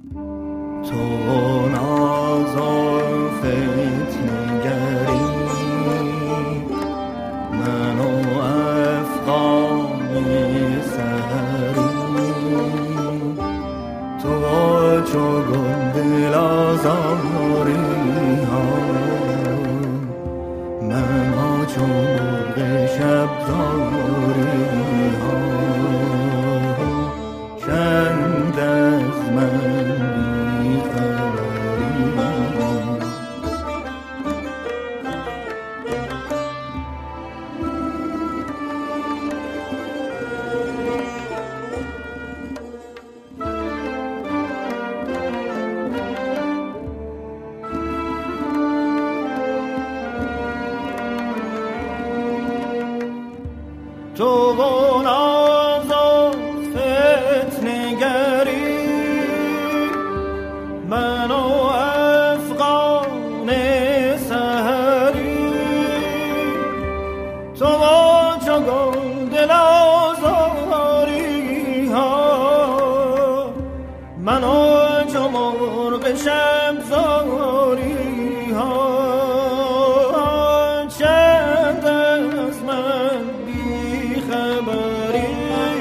تو ناز و فتنگری من و افغان سحری تو چو گل دل آزاری ها من ها چو مرغ شب زاری ها چند از من بی خبری تو و ناز و فتنگری من و افغان سحری تو و چو گل دل آزاری ها من و چو مرغ شب زاری ها چند از من بی خبری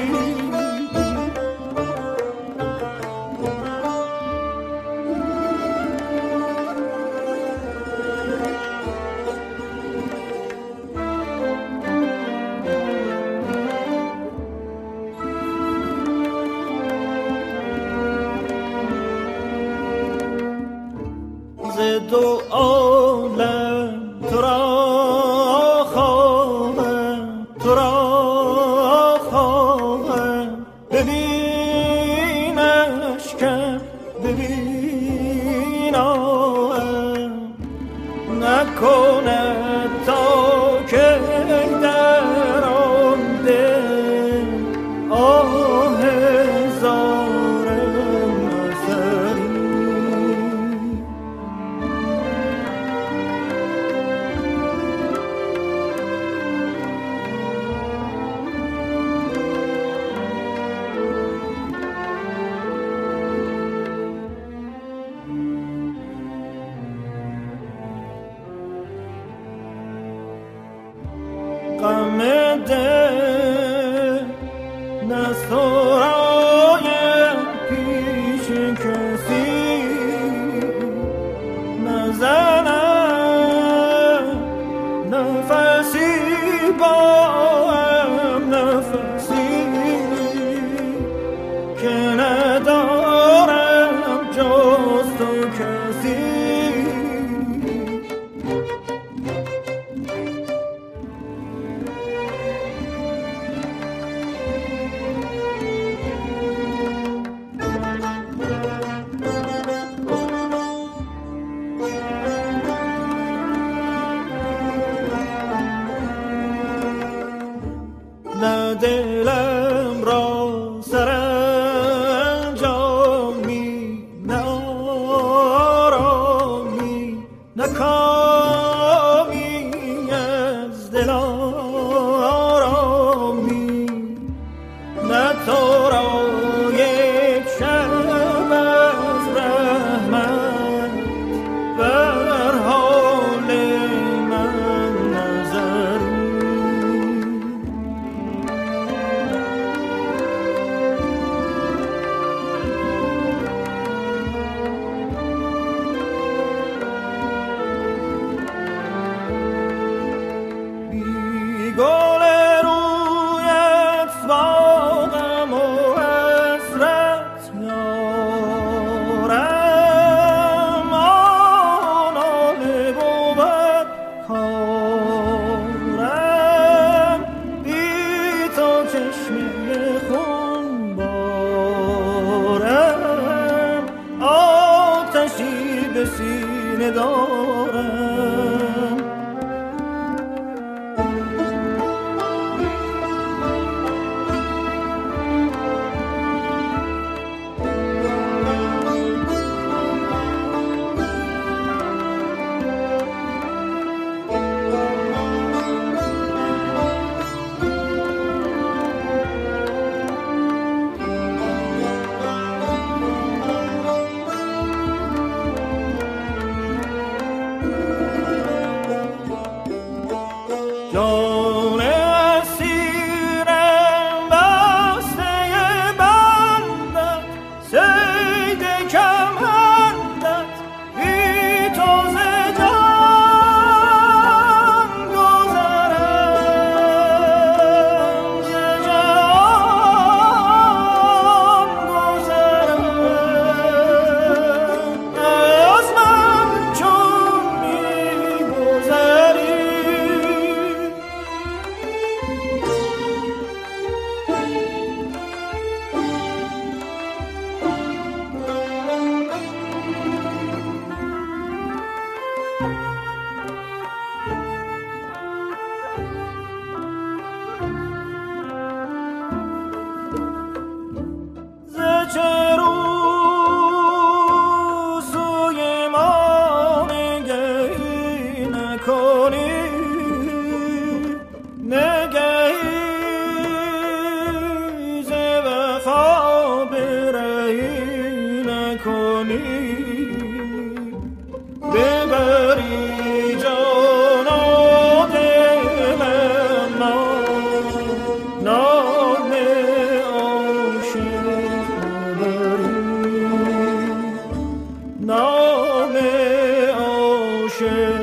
ز دو عالم تو را خواهم تو را خواهم ببین اشکم ببینم نکند تا که در آن دل آه هزارم نظری غم دل نسرایم پیش کسی نزنم نفسی با هم نفسی که ندارم جز تو کسی نه دلم را سرانجامی نه آرامی نه کامی از دل آرامی نه تو را یک شب از رحمت بر حال من نظری گل رویت باغم و حسرت یارم آن آله بود کارم بی تو چشمه خون بارم آتشی به سینه دارم باشه